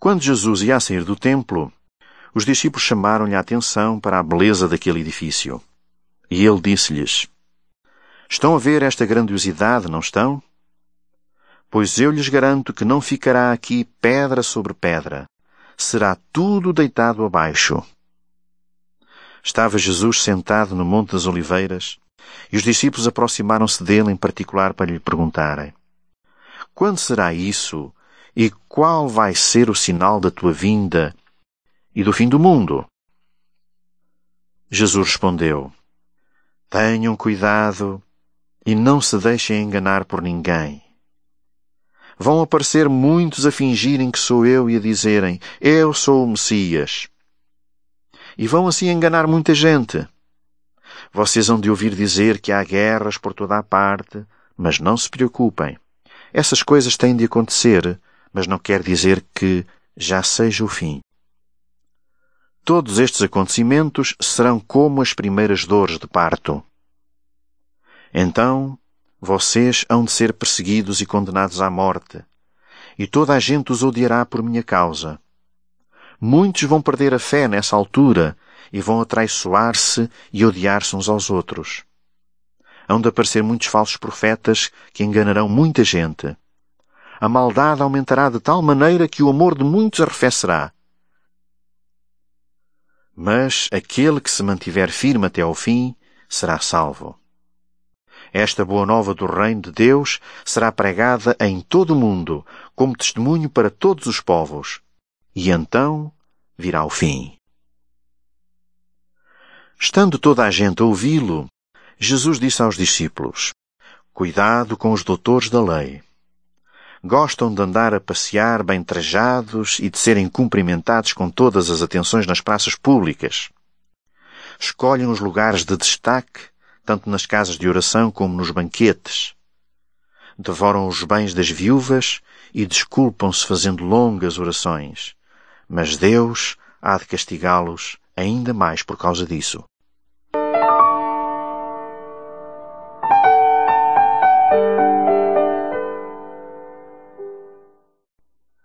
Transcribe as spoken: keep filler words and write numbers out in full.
Quando Jesus ia a sair do templo, os discípulos chamaram-lhe a atenção para a beleza daquele edifício. E ele disse-lhes: Estão a ver esta grandiosidade, não estão? Pois eu lhes garanto que não ficará aqui pedra sobre pedra. Será tudo deitado abaixo. Estava Jesus sentado no Monte das Oliveiras, e os discípulos aproximaram-se dele em particular para lhe perguntarem: Quando será isso? E qual vai ser o sinal da tua vinda e do fim do mundo? Jesus respondeu: Tenham cuidado e não se deixem enganar por ninguém. Vão aparecer muitos a fingirem que sou eu e a dizerem: Eu sou o Messias. E vão assim enganar muita gente. Vocês hão de ouvir dizer que há guerras por toda a parte, mas não se preocupem. Essas coisas têm de acontecer, mas não quer dizer que já seja o fim. Todos estes acontecimentos serão como as primeiras dores de parto. Então, vocês hão de ser perseguidos e condenados à morte, e toda a gente os odiará por minha causa. Muitos vão perder a fé nessa altura e vão atraiçoar-se e odiar-se uns aos outros. Hão de aparecer muitos falsos profetas que enganarão muita gente. A maldade aumentará de tal maneira que o amor de muitos arrefecerá. Mas aquele que se mantiver firme até ao fim será salvo. Esta boa nova do reino de Deus será pregada em todo o mundo, como testemunho para todos os povos. E então virá o fim. Estando toda a gente a ouvi-lo, Jesus disse aos discípulos: Cuidado com os doutores da lei. Gostam de andar a passear bem trajados e de serem cumprimentados com todas as atenções nas praças públicas. Escolhem os lugares de destaque, tanto nas casas de oração como nos banquetes. Devoram os bens das viúvas e desculpam-se fazendo longas orações. Mas Deus há de castigá-los ainda mais por causa disso.